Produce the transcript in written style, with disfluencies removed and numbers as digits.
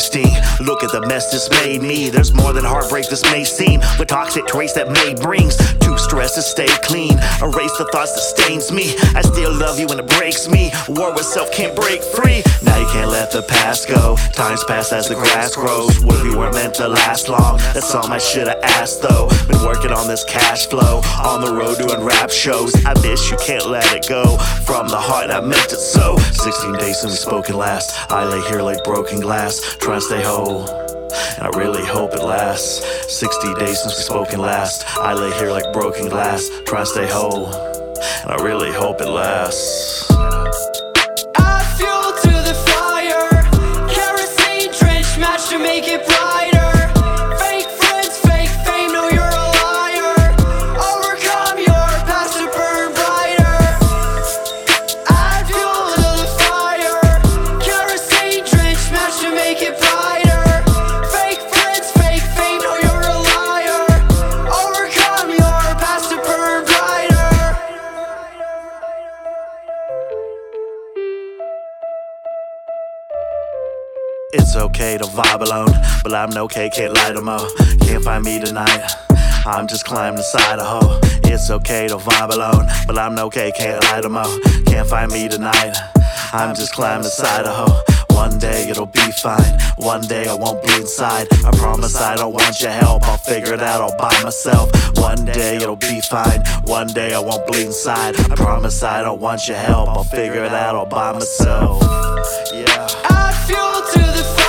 wasting. Look at the mess this made me. There's more than heartbreak this may seem. The toxic trace that May brings. Too stressed to stay clean. Erase the thoughts that stains me. I still love you when it breaks me. War with self can't break free. Now you can't let the past go. Times pass as the grass grows. What if we weren't meant to last long? That's all I should've asked though. Been working on this cash flow. On the road doing rap shows. I miss you, can't let it go. From the heart I meant it so. 16 days since we spoken last. I lay here like broken glass, trying to stay whole, and I really hope it lasts. 60 days since we spoken last. I lay here like broken glass, trying to stay whole, and I really hope it lasts. Add fuel to the fire, kerosene trench match to make it brighter. Fake friends, fake fame, know you're a liar. Overcome your past to burn brighter. Add fuel to the fire, kerosene trench match to make it brighter. Fake friends, fake fame, know you're a liar. Overcome your past to burn brighter. It's okay to vibe alone, but I'm no okay, can't lie to Mo. Can't find me tonight, I'm just climbing inside a hoe. It's okay to vibe alone, but I'm no okay, can't lie to Mo. Can't find me tonight, I'm just climbing inside a hoe. One day it'll be fine, one day I won't bleed inside. I promise I don't want your help, I'll figure it out all by myself. One day it'll be fine, one day I won't bleed inside. I promise I don't want your help, I'll figure it out all by myself. Yeah. Add fuel to the fire.